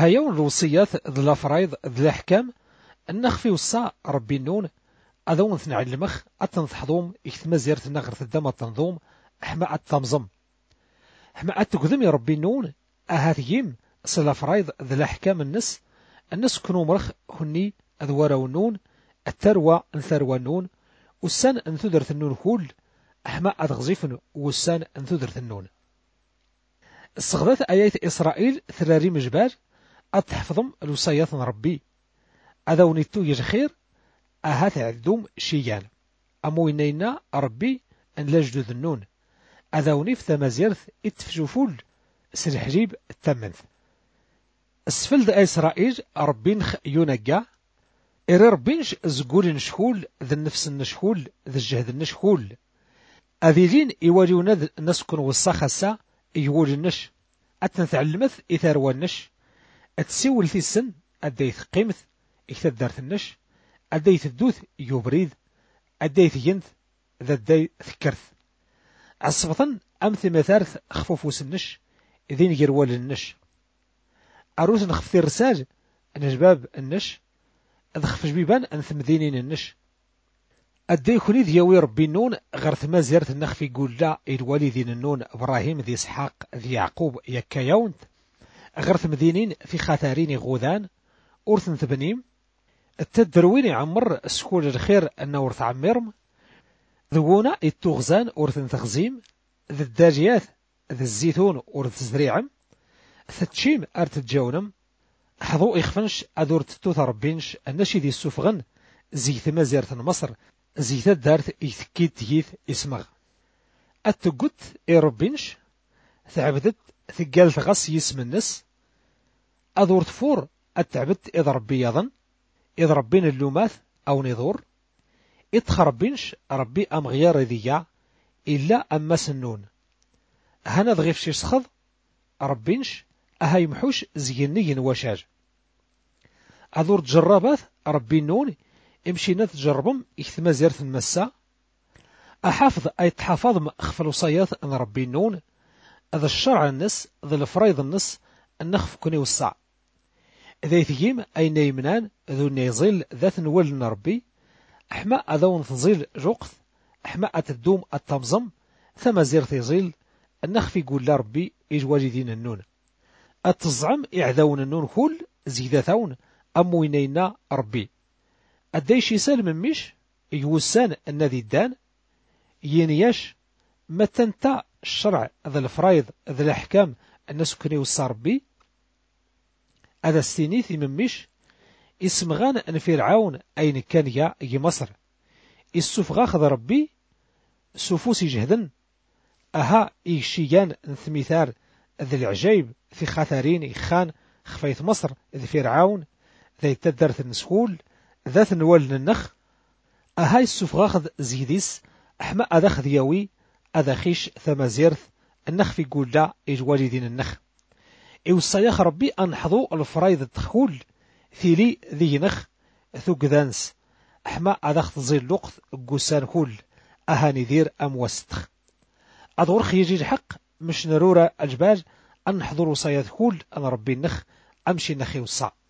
أهيون الوصيات ذو الأفرايض ذو الأحكام النخفي وصا ربي النون أذون ثنع المخ أتنضحضوم إكتما زيارة النغر الدم التنظوم أحما التمزم أحما أتقدم يا ربي النون أهاتيم صلا فرايض ذو الأحكام النس كنو مرخ هني أذوار النون التروى انثروى النون والسان انثدر النون كل أحما أتغزيفن والسان انثدر النون استغذات آيات إسرائيل ثراري مجبار أتحفظم الوصيات ربي أذونيتو يجخير أهات عدوم شيان أموينينا ربي أن لاجدو النون أذوني في تمازيرث اتفجوفول سرحجيب التمنث السفل إسرائيل ربين يونقا إري ربينش زقول نشكول ذا النفس النشكول ذا الجهد النشكول أذيلين يواليونا نسكن والصخصة يقول النش أتنتعلمث إثار والنش أتسيول في السن أديث قيمث إكتدارت النش أديث الدوث يبريد أديث ينث ذا داي ذكرث عصبطا أمث مثارث خفوفوس النش إذين يروال النش أروس نخفث الرسال نجباب النش أذخف جبيبان أنث مدينين النش أدي كوني دياوي ربي النون غرث ما زيارة النخفي يقول لا الوالدين النون إبراهيم ذي إسحاق ذي يعقوب يكا يونت غرث مدينين في خاثارين غوذان أورث ثبنيم التدروين عمر سكول الخير أنه ورث عمرم ذوونا التغزان أورث تغزيم ذي الداجيات ذي الزيتون أورث زريعم ثتشيم أرت الجونم حظو إخفنش أدور تتوث ربينش النشي ذي السفغن زيث مزيرة مصر زيث دارت إثكيد تيث اسمغ أتقوت إيربينش ثعبدت ثقالت غص يسم النس أدور تفور أتعبت إذ ربي يظن إذ ربين اللوماث أو نظور إتخربينش ربي أم غيار ذيا إلا أما سنون هنا ضغيف شي سخض ربينش أهاي محوش زيني وشاج أدور تجربات ربي النون امشينا تجربهم إكتما زيارة المساء أحافظ أي تحافظ خف الوصيات أن ربي النون هذا الشرع النس ذا الفريض النس النخف كوني والسع ذا يثيم أي نيمنان ذو نيزيل ذات نول ربي أحما أذون تزيل جوقث أحما أتدوم التمزم ثم زير يزيل النخف يقول لا ربي إجواجدين النون التزعم إعذون النون كل زيدتون أموينينا ربي الديش يسال من ميش يوسان النذي الدان ينياش ما تنتا الشرع ذا الفرايض ذا الأحكام الناس كني وصار بي هذا السينيث من ميش اسمغان أن فرعون أين كان يا مصر السفغا خذ ربي سفوس جهدا أها إيشيان ثمثار ذا العجيب في خاثرين خان خفيت مصر ذا فرعون ذا يتدرث النسخول ذات نوال النخ أهاي السفغاخذ زيديس أحما أذاخذ يوي أذاخيش ثمازيرث النخ في قول لا إجوالدين النخ الصياخ ربي أنحضو الفرايض التخول ثيلي ذي نخ ثوق ذانس أحما أذاخذ زي اللقث قسان كل أهاني ذير أم وستخ أدور خيجي الحق مش نرورة أجبال أنحضر وصياث كل أنا ربي النخ أمشي نخي وصع